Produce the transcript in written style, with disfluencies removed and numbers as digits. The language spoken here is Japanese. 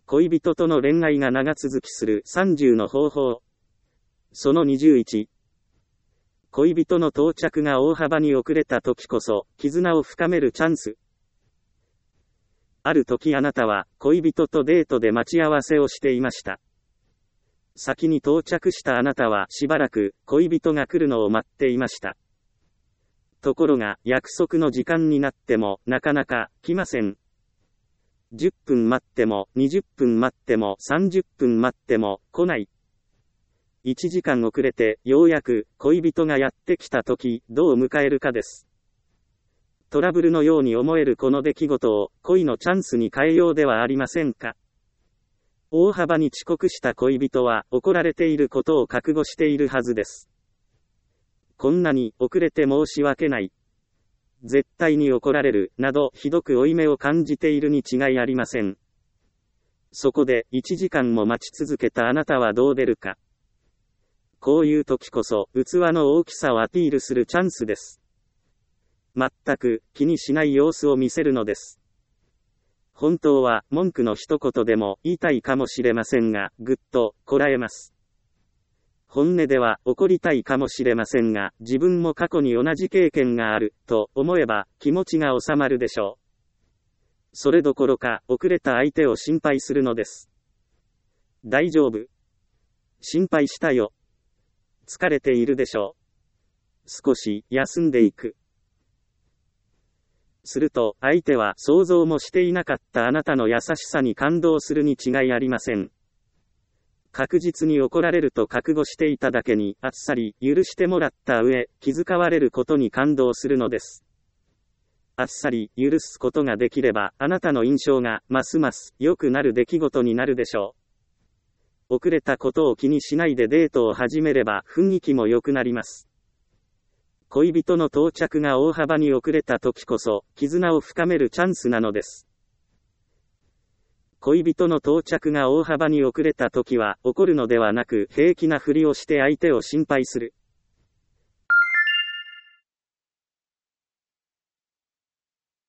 恋人との恋愛が長続きする30の方法。その21。恋人の到着が大幅に遅れた時こそ、絆を深めるチャンス。ある時あなたは、恋人とデートで待ち合わせをしていました。先に到着したあなたはしばらく、恋人が来るのを待っていました。ところが、約束の時間になっても、なかなか、来ません。10分待っても、20分待っても、30分待っても、来ない。1時間遅れて、ようやく、恋人がやってきた時、どう迎えるかです。トラブルのように思えるこの出来事を、恋のチャンスに変えようではありませんか。大幅に遅刻した恋人は、怒られていることを覚悟しているはずです。こんなに、遅れて申し訳ない。絶対に怒られる、など、ひどく負い目を感じているに違いありません。そこで、1時間も待ち続けたあなたはどう出るか。こういう時こそ、器の大きさをアピールするチャンスです。全く、気にしない様子を見せるのです。本当は、文句の一言でも、言いたいかもしれませんが、ぐっと、こらえます。本音では、怒りたいかもしれませんが、自分も過去に同じ経験がある、と思えば、気持ちが収まるでしょう。それどころか、遅れた相手を心配するのです。大丈夫。心配したよ。疲れているでしょう。少し休んでいく。すると、相手は想像もしていなかったあなたの優しさに感動するに違いありません。確実に怒られると覚悟していただけに、あっさり許してもらった上、気遣われることに感動するのです。あっさり許すことができれば、あなたの印象がますます良くなる出来事になるでしょう。遅れたことを気にしないでデートを始めれば雰囲気も良くなります。恋人の到着が大幅に遅れた時こそ、絆を深めるチャンスなのです。恋人の到着が大幅に遅れた時は、怒るのではなく平気なふりをして相手を心配する。